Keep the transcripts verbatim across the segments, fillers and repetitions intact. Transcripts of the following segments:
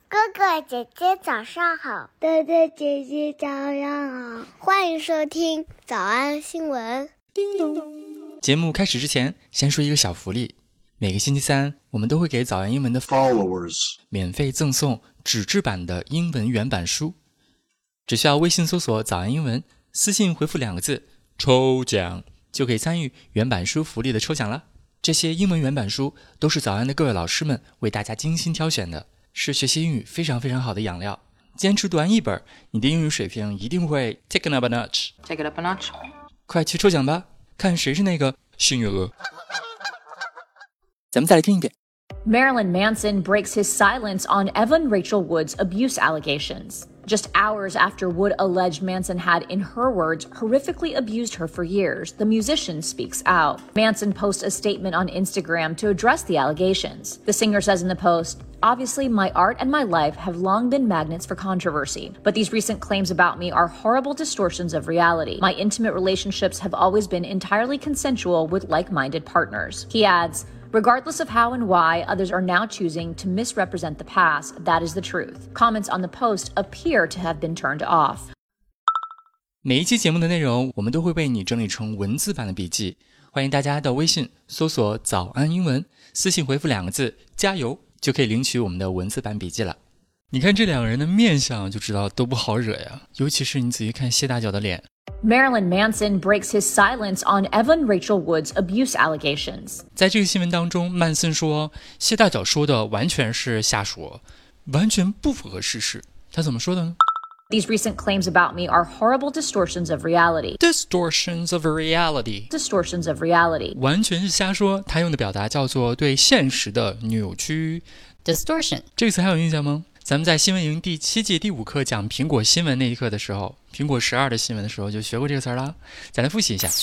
哥哥姐姐早上好， 哥哥姐姐早上好， 欢迎收听早安新闻。 叮咚。节目开始之前，先说一个小福利。每个星期三，我们都会给早安英文的 followers 免费赠送纸质版的英文原版书。只需要微信搜索早安英文，私信回复两个字抽奖，就可以参与原版书福利的抽奖了。这些英文原版书都是早安的各位老师们为大家精心挑选的，是学习英语非常非常好的养料。坚持读完一本，你的英语水平一定会 take it up a notch. Take it up a notch. 快去抽奖吧，看谁是那个幸运儿。咱们再来听一遍。 Marilyn Manson breaks his silence on Evan Rachel Wood's abuse allegations. Just hours after Wood alleged Manson had, in her words, horrifically abused her for years, the musician speaks out. Manson posts a statement on Instagram to address the allegations. The singer says in the post, "Obviously, my art and my life have long been magnets for controversy, but these recent claims about me are horrible distortions of reality. My intimate relationships have always been entirely consensual with like-minded partners." He adds,Regardless of how and why others are now choosing to misrepresent the past, that is the truth. Comments on the post appear to have been turned off. 每一期节目的内容我们都会为你整理成文字版的笔记，欢迎大家到微信搜索早安英文，私信回复两个字加油，就可以领取我们的文字版笔记了。你看这两个人的面相就知道都不好惹呀，尤其是你仔细看谢大脚的脸。 Marilyn Manson breaks his silence on Evan Rachel Wood's abuse allegations. 在这个新闻当中，曼森说谢大脚说的完全是瞎说，完全不符合事实。他怎么说的呢？ These recent claims about me are horrible distortions of reality. Distortions of reality. Distortions of reality. 完全是瞎说，他用的表达叫做对现实的扭曲。 Distortion. 这个词还有印象吗？咱们在新闻营第七季第五课讲苹果新闻那一课的时候，苹果十二的新闻的时候就学过这个词啦。再来复习一下。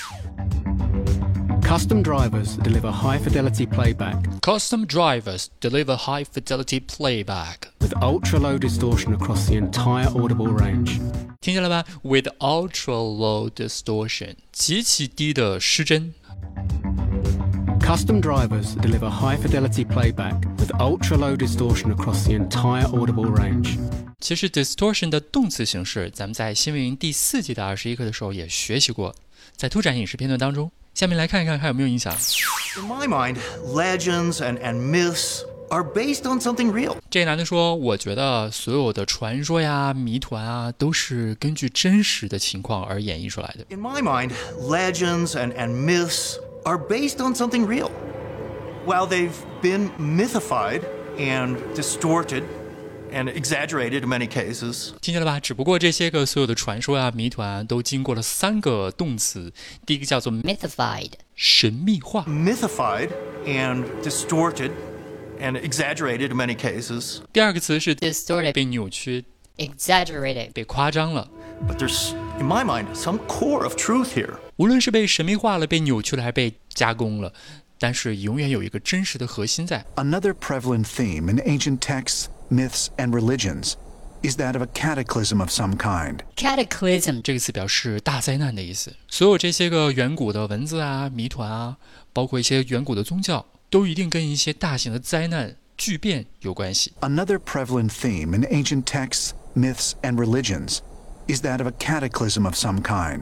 Custom drivers deliver high-fidelity playback. Custom drivers deliver high-fidelity playback. With ultra-low distortion across the entire audible range. 听见了吧 ？With ultra-low distortion， 极其低的失真。 Custom drivers deliver high-fidelity playback with ultra-low distortion across the entire audible range. 其实 distortion 的动词形式，咱们在新闻营第四季的二十一课的时候也学习过，在拓展影视片段当中。下面来看一看还有没有印象。 In my mind, legends and, and myths are based on something real. 这个男的说，我觉得所有的传说呀、谜团啊，都是根据真实的情况而演绎出来的。 In my mind, legends and, and myths are based on something real. While they've been mythified and distorted and exaggerated in many cases. 听见了吧？只不过这些个所有的传说啊、谜团啊，都经过了三个动词。第一个叫做 mythified， 神秘化。 Mythified and distorted and exaggerated in many cases. 第二个词是 distorted， 被扭曲 exaggerated， 被夸张了。 But there's, in my mind, some core of truth here. 无论是被神秘化了、被扭曲了，还是被加工了，但是永远有一个真实的核心在。 Another prevalent theme in ancient texts, myths, and religions is that of a cataclysm of some kind. Cataclysm 这个词表示大灾难的意思。所有这些个远古的文字啊、谜团啊，包括一些远古的宗教，都一定跟一些大型的灾难、巨变有关系。 Another prevalent theme in ancient texts, myths, and religions is that of a cataclysm of some kind.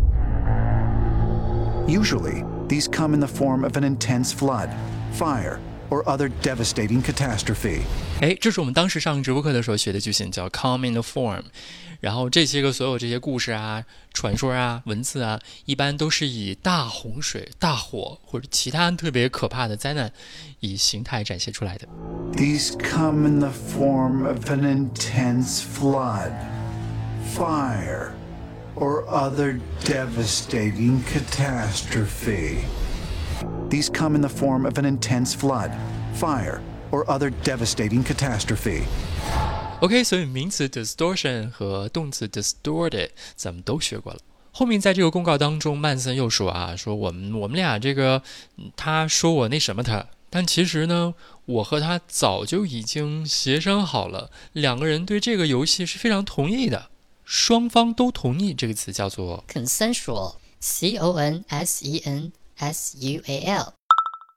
Usually, these come in the form of an intense flood, fire, or other devastating catastrophe. 哎，这是我们当时上直播课的时候学的句型，叫 come in the form。然后这些个所有这些故事啊、传说啊、文字啊，一般都是以大洪水、大火或者其他特别可怕的灾难以形态展现出来的。 These come in the form of an intense flood, fire, or other devastating catastrophe. These come in the form of an intense flood, fire, or other devastating catastrophe. OK， 所以名词 distortion 和动词 distorted 咱们都学过了。后面在这个公告当中，曼森又说啊，说我们我们俩这个，他说我那什么他，但其实呢，我和他早就已经协商好了，两个人对这个游戏是非常同意的，双方都同意。这个词叫做 consensual， C O N S E N S U A L。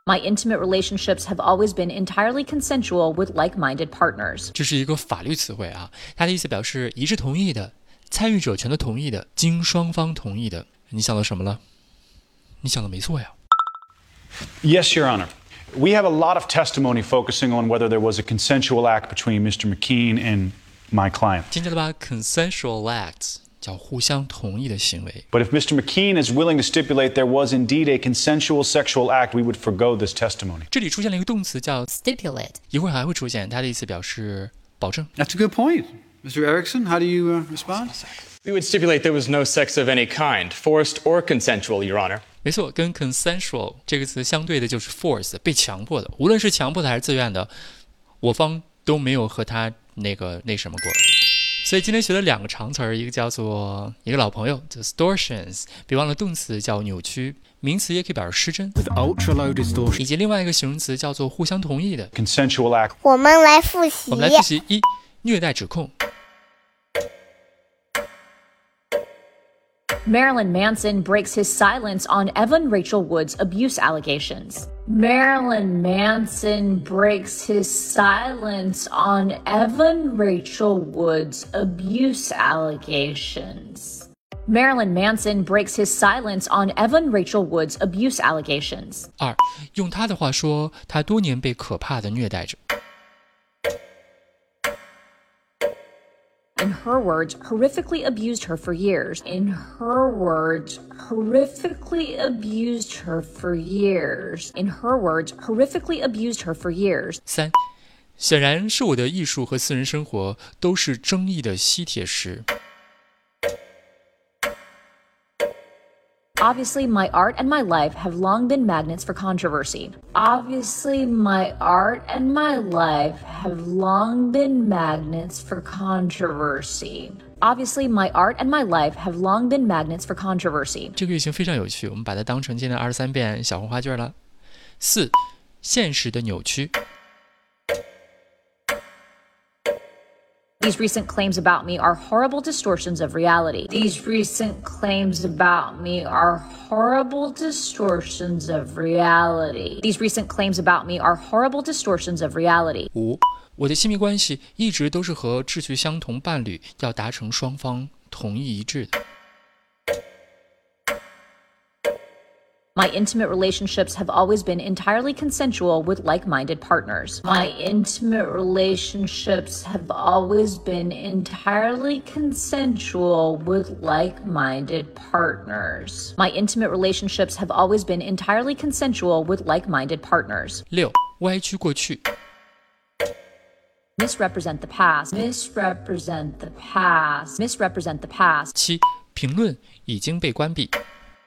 My intimate relationships have always been entirely consensual with like-minded partners. 这是一个法律词汇啊，它的意思表示一致同意的、参与者全都同意的、经双方同意的。你想到什么了？你想的没错呀。 Yes, Your Honor. We have a lot of testimony focusing on whether there was a consensual act between Mister McKean and my client. 听见了吧 ？Consensual acts 叫互相同意的行为。 But if Mister McKean is willing to stipulate there was indeed a consensual sexual act, we would forgo this testimony. 这里出现了一个动词叫 Stipulate. 一会儿还会出现，它的意思表示保证。 That's a good point. Mister Erickson, how do you uh, respond? We would stipulate there was no sex of any kind, forced or consensual, Your Honor. 没错，跟 consensual 这个词相对的就是 force 被强迫的，无论是强迫的还是自愿的，我方都没有和他那个那什么过。所以今天学了两个长词儿，一个叫做一个老朋友叫 distortions， 别忘了动词叫扭曲，名词也可以表示失真。 With ultra low distortion. 以及另外一个形容词叫做互相同意的 consensual act. 我们来复习。 我们来复习一虐待指控。 Marilyn Manson breaks his silence on Evan Rachel Wood's abuse allegations. Marilyn Manson breaks his silence on Evan Rachel Wood's abuse allegations. Marilyn Manson breaks his silence on Evan Rachel Wood's abuse allegations. 二，用他的话说，他多年被可怕的虐待着。 In her words, horrifically abused her for years. In her words, horrifically abused her for years. In her words, horrifically abused her for years. 三，显然是我的艺术和私人生活都是争议的吸铁石。 Obviously, my art and my life have long been magnets for controversy. Obviously, my art and my life have long been magnets for controversy. Obviously, my art and my life have long been magnets for controversy. 这个句型非常有趣，我们把它当成今天的二十三遍小红花卷了。四，现实的扭曲。 These recent claims about me are horrible distortions of reality. These recent claims about me are horrible distortions of reality. These recent claims about me are horrible distortions of reality. 五，我的亲密关系一直都是和志趣相同伴侣要达成双方同意一致的。 My intimate relationships have always been entirely consensual with like-minded partners. My intimate relationships have always been entirely consensual with like-minded partners. My intimate relationships have always been entirely consensual with like-minded partners. 六，歪曲过去。 Misrepresent the past. Misrepresent the past. Misrepresent the past. 七，评论已经被关闭。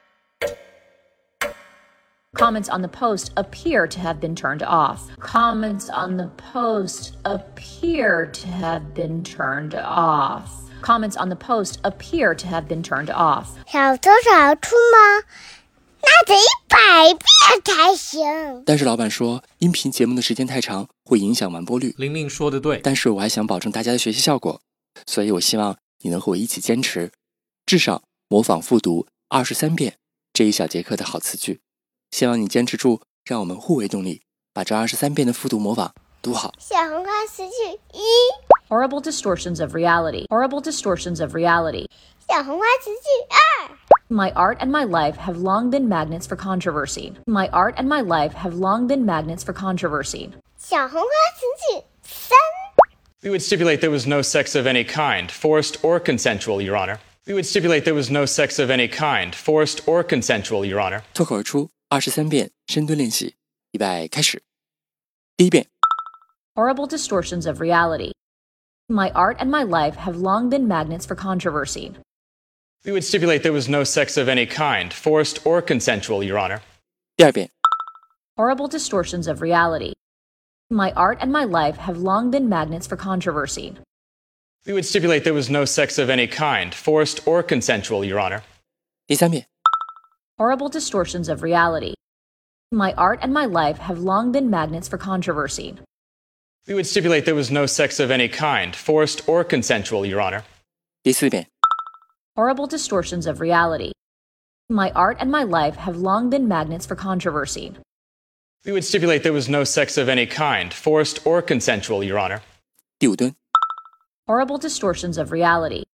Comments on the post appear to have been turned off. Comments on the post appear to have been turned off. Comments on the post appear to have been turned off. 小偷找出吗？那得一百遍才行。 但是老板说，音频节目的时间太长，会影响完播率。 玲玲说的对， 但是我还想保证大家的学习效果，所以我希望你能和我一起坚持，至少模仿复读二十三遍这一小节课的好词句。 希望你坚持住，让我们互为动力，把这二十三遍的复读模仿读好。 小红花词句一 Horrible distortions of reality. Horrible distortions of reality. 小红花词句二 My art and my life have long been magnets for controversy. My art and my life have long been magnets for controversy. 小红花词句三 We would stipulate there was no sex of any kind, forced or consensual, Your Honor. We would stipulate there was no sex of any kind, forced or consensual, Your Honor. 脱口而出二十三遍深蹲练习，预备开始。第一遍 Horrible distortions of reality. My art and my life have long been magnets for controversy. We would stipulate there was no sex of any kind, forced or consensual, Your Honor. 第二遍 Horrible distortions of reality. My art and my life have long been magnets for controversy. We would stipulate there was no sex of any kind, forced or consensual, Your Honor. 第三遍 Horrible distortions of reality. My art and my life have long been magnets for controversy. We would stipulate there was no sex of any kind, forced or consensual, Your Honor. 第四遍 Horrible distortions of reality. My art and my life have long been magnets for controversy. We would stipulate there was no sex of any kind, forced or consensual, Your Honor. 第五蹲 Horrible distortions of reality.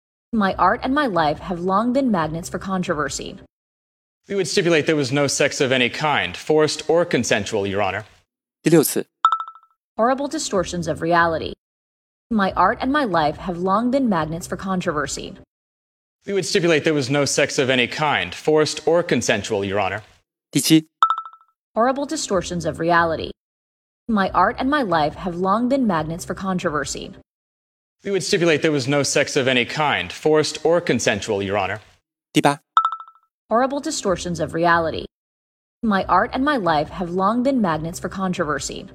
My art and my life have long been magnets for controversy. We would stipulate there was no sex of any kind, forced or consensual, Your Honor. 第六次 Horrible distortions of reality. My art and my life have long been magnets for controversy. We would stipulate there was no sex of any kind, forced or consensual, Your Honor. 第七 Horrible distortions of reality. My art and my life have long been magnets for controversy. We would stipulate there was no sex of any kind, forced or consensual, Your Honor. 第八 Horrible distortions of reality. My art and my life have long been magnets for controversy.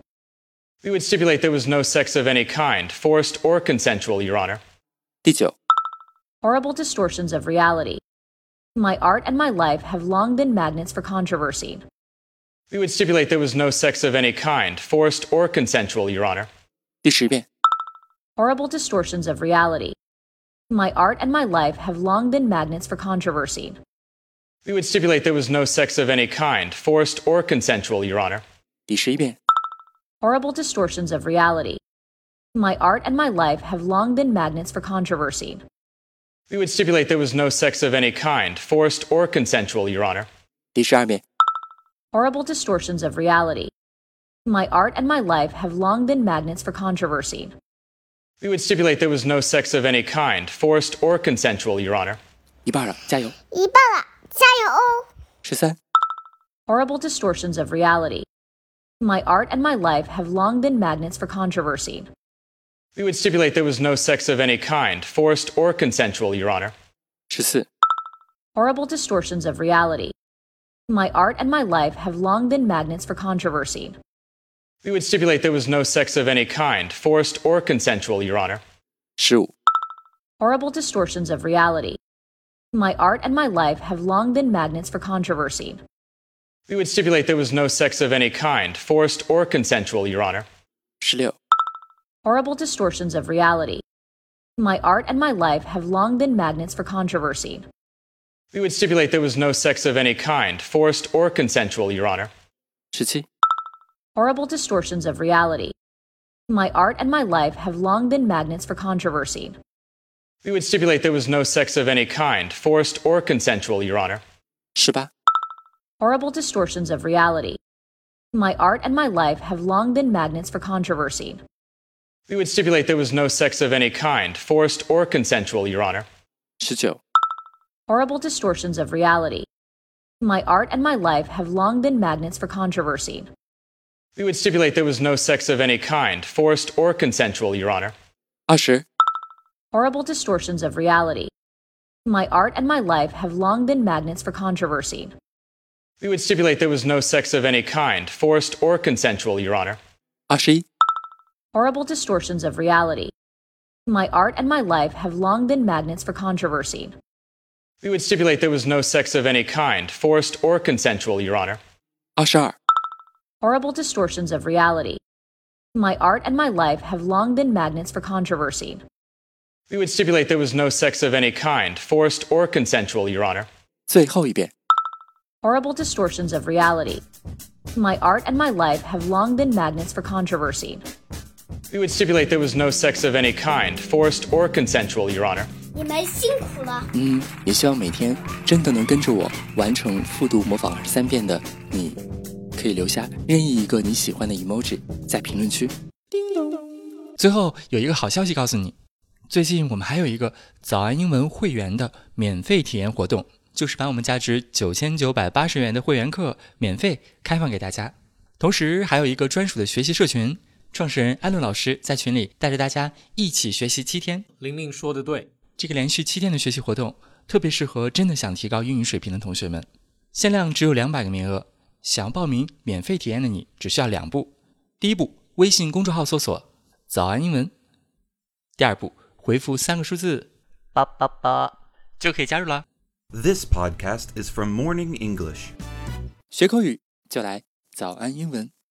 We would stipulate there was no sex of any kind, forced or consensual, Your Honor. 第九 Horrible distortions of reality. My art and my life have long been magnets for controversy. We would stipulate there was no sex of any kind, forced or consensual, Your Honor. 第十遍 Horrible distortions of reality. My art and my life have long been magnets for controversy. We would stipulate there was no sex of any kind, forced or consensual, Your Honor. 第十一遍 Horrible distortions of reality. My art and my life have long been magnets for controversy. We would stipulate there was no sex of any kind, forced or consensual, Your Honor. 第十二遍 Horrible distortions of reality. My art and my life have long been magnets for controversy. We would stipulate there was no sex of any kind, forced or consensual, Your Honor. 一半了，加油！ 一半了，加油哦！ 十三 Horrible distortions of reality. My art and my life have long been magnets for controversy. We would stipulate there was no sex of any kind, forced or consensual, Your Honor. 十四 Horrible distortions of reality. My art and my life have long been magnets for controversy. We would stipulate there was no sex of any kind, forced or consensual, Your Honor. 十五 Horrible distortions of reality. My art and my life have long been magnets for controversy. We would stipulate there was no sex of any kind, forced or consensual, Your Honor. 十六 Horrible distortions of reality. My art and my life have long been magnets for controversy. We would stipulate there was no sex of any kind, forced or consensual, Your Honor. 十七 Horrible distortions of reality. My art and my life have long been magnets for controversy. We would stipulate there was no sex of any kind, forced or consensual, Your Honor. 十八 Horrible distortions of reality. My art and my life have long been magnets for controversy. We would stipulate there was no sex of any kind, forced or consensual, Your Honor. 十九 Horrible distortions of reality. My art and my life have long been magnets for controversy. We would stipulate there was no sex of any kind, forced or consensual, Your Honor. 二十 Horrible distortions of reality. My art and my life have long been magnets for controversy. We would stipulate there was no sex of any kind, forced or consensual, Your Honor. 二十一 Horrible distortions of reality. My art and my life have long been magnets for controversy. We would stipulate there was no sex of any kind, forced or consensual, Your Honor. 二十二 Horrible distortions of reality. My art and my life have long been magnets for controversy. We would stipulate there was no sex of any kind, forced or consensual, Your Honor. 最后一遍 Horrible distortions of reality. My art and my life have long been magnets for controversy. We would stipulate there was no sex of any kind, forced or consensual, Your Honor. 你们辛苦了。 嗯，也希望每天真的能跟着我完成复读模仿二十三遍的你，可以留下任意一个你喜欢的 emoji 在评论区。最后有一个好消息告诉你，最近我们还有一个早安英文会员的免费体验活动，就是把我们价值九千九百八十元的会员课免费开放给大家，同时还有一个专属的学习社群，创始人安伦老师在群里带着大家一起学习七天。 玲玲说的对， 这个连续七天的学习活动特别适合真的想提高英语水平的同学们，限量只有两百个名额，想要报名免费体验的你只需要两步。第一步，微信公众号搜索早安英文，第二步，回复三个数字八八八就可以加入了。 This podcast is from Morning English. 学口语就来早安英文。